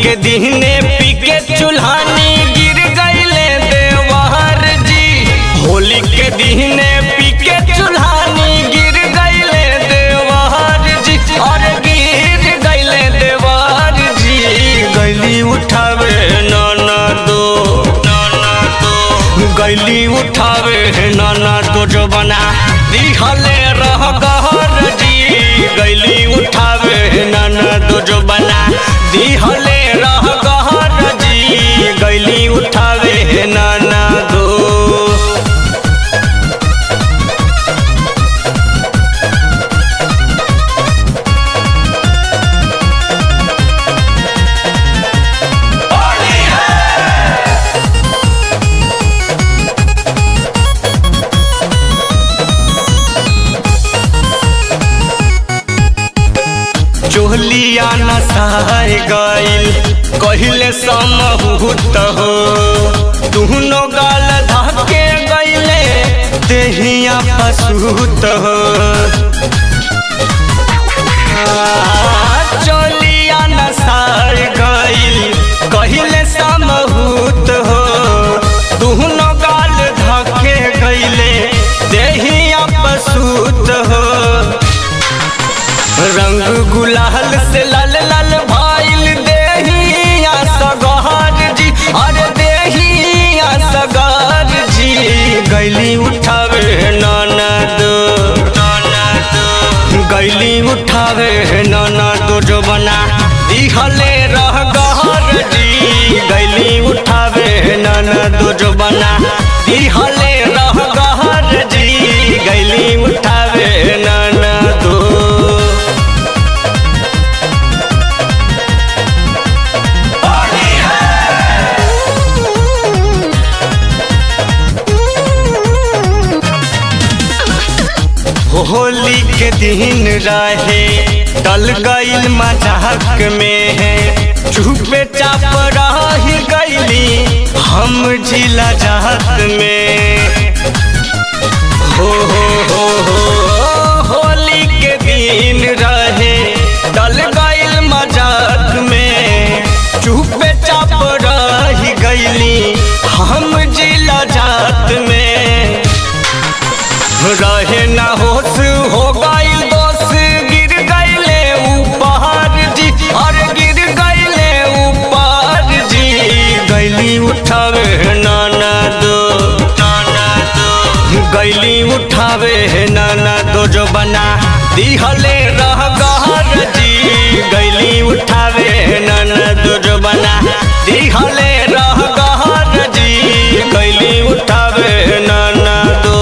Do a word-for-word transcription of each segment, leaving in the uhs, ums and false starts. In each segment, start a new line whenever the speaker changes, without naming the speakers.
के दीने पी के चूल्हानी गिर गईले देवर जी। होली के दीने पी के चूल्हानी गिर गईले देवर जी। और गिर गईले देवर जी। गईली उठावे नाना दो नाना दो गईली उठावे नाना दो जो बना दिहले रह गहर जी। गईली उठावे नाना दो जो बना दिहले रह गहर जी। गईली उठावे नाना दो। चोलिया नसाए गईल कहिले समहूत हो। दुनो गाल धके गईले देहिया पसूत हो। चोलिया नसाए गईल कहिले समहूत हो। दुनो गाल धके गईले देहिया पसूत हो। रंग गुलाल से लाल लाल भाईल देहिया सगार जी। अरे देहिया सगार जी। गईली उठावे नाना दो नाना दो गईली उठावे नाना दो जो बना दिहले रह गहर जी। गईली उठावे नाना दो जो बना दिहले रह गहर जी। गईली उठावे नाना दो। होली के दिन रहे डल गईल मजाक में है। चुपे चाप रही गईली हम जिला जात में। हो हो हो हो होली के दिन रहे डल गईल मजाक में। चुपे चाप रही गईली हम जिला जात में। रहे ना होश हो गईल दोष गिर गईले ऊपर जी। और गिर गईले ऊपर जी। गईली उठावे नाना दो नाना दो गईली उठावे नाना दो जो बना दिहले रह गहर जी। गईली उठावे नाना दो जो बना दिहले रह गहर जी। गईली उठावे नाना दो।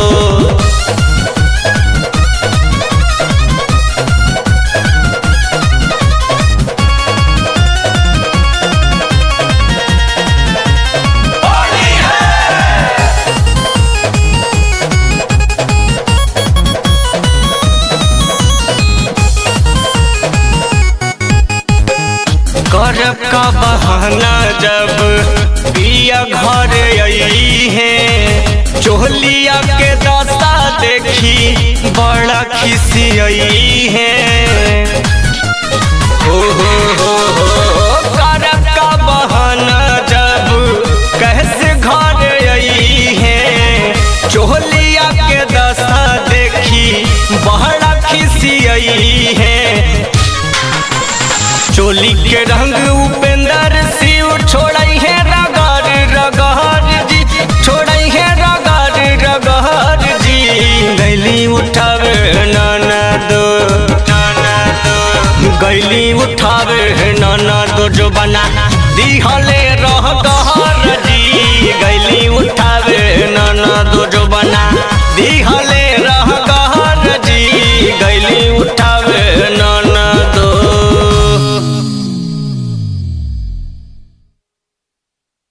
करब का बहाना जब पिया घर आई है। चोलिया के दास्ता देखी बड़ा खिसी आई है। हो हो हो हो करब का बहाना जब कैसे घर आई है। चोलिया के दास्ता देखी बड़ा खिसी आई है। चोली के रंग ऊपर